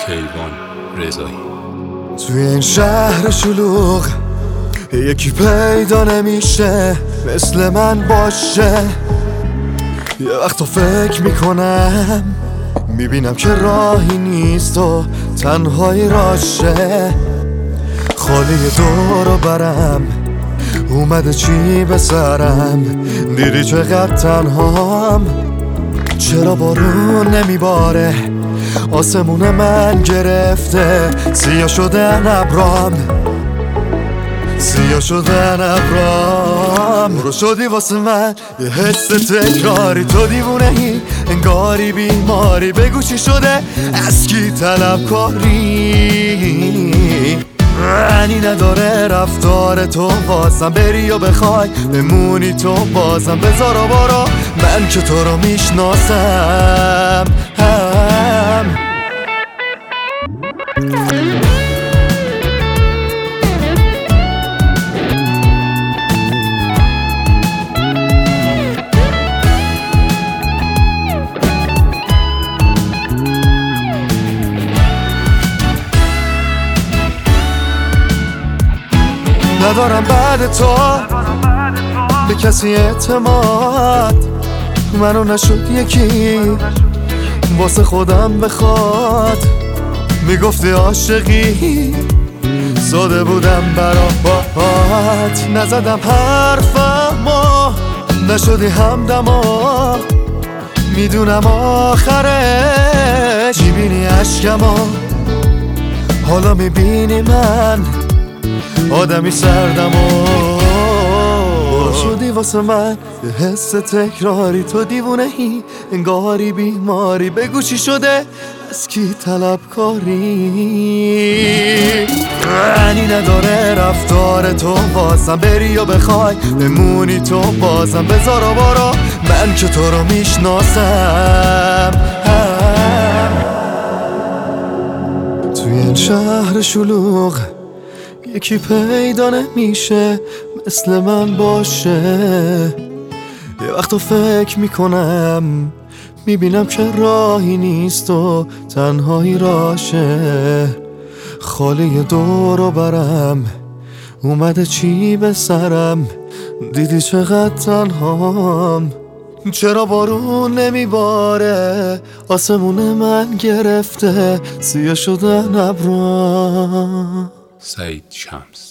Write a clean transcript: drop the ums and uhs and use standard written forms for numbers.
کیوان رضایی. توی این شهر شلوغ یکی پیدا نمیشه مثل من باشه. یه وقتا فکر میکنم میبینم که راهی نیست و تنهایی راشه. خالی دورو برم اومده چی به سرم، دیدی چقدر تنهام. چرا بارون نمیباره آسمون من گرفته، سیاه شدن ابرام، سیاه شدن ابرام. برو شدی واسه من یه حس تکراری، تو دیوونه ای انگاری بیماری. بگو چی شده از کی طلبکاری؟ معنی نداره رفتار تو بازم بری و بخوای بمونی تو بازم. بذار و برو من که تو رو میشناسم. ندارم بعد تو به کسی اعتماد، منو نشد یکی واسه خودم بخواد. میگفتی عاشقی زاده بودم برات، نزدم حرفمو نشدی همدما. میدونم آخرش میبینی عشقمو، حالا میبینی من آدمی سردم و شدی واسه من یه حس تکراری. تو دیوونه ای انگاری بیماری. بگو چی شده از کی طلبکاری؟ معنی نداره رفتار تو بازم بری و بخوای بمونی تو بازم. بذار و برو من که تو رو میشناسم. توی این شهر شلوغ یکی پیدا نمیشه مثل من باشه. یه وقتا فکر میکنم میبینم که راهی نیست و تنهایی راشه. خالی دورو برم اومده چی به سرم، دیدی چقدر تنهام. چرا بارون نمیباره آسمون من گرفته، سیاه شدن ابرام. سعید شمس.